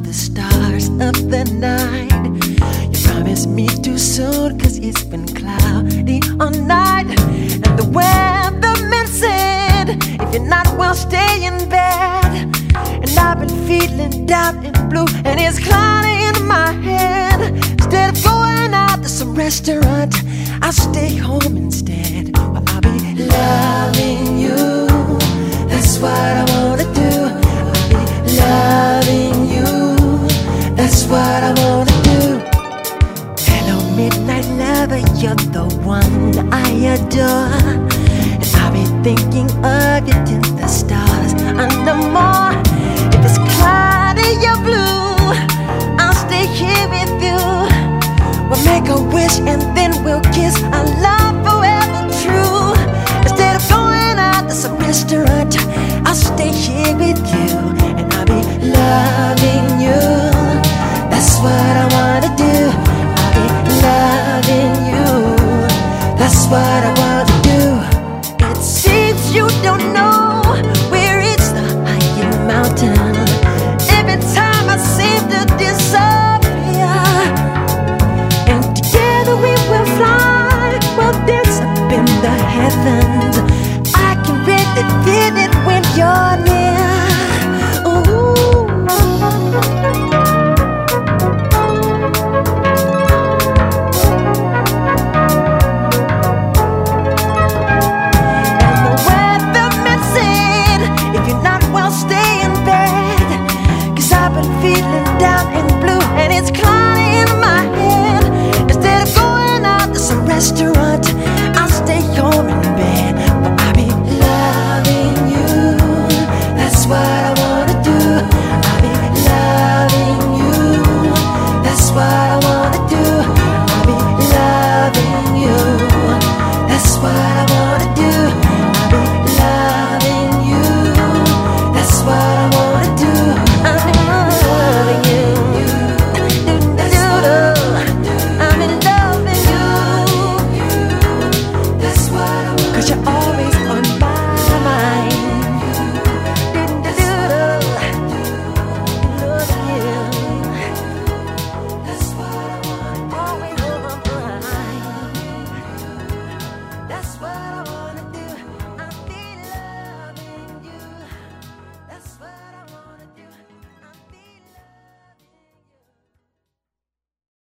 the stars of the night. You promised me too soon, 'cause it's been cloudy all night. And the weatherman said, if you're not well, stay in bed. And I've been feeling down and blue, and it's clouding in my head. Instead of going out to some restaurant, I'll stay home instead. Well, I'll be loving you, that's what I wanna do. I'll be loving you, that's what I wanna do. Hello, midnight lover, you're the one I adore. And I'll be thinking of you till the stars under more. If it's cloudy or blue, I'll stay here with you. We'll make a wish and then we'll kiss, our love forever true. Instead of going out to some restaurant, I'll stay here with you. And I'll be loving you, that's what I wanna do. I'll be loving you, that's what I wanna do. It seems you don't know where it's the higher mountain. Every time I seem to disappear, and together we will fly. We'll dance up in the heavens.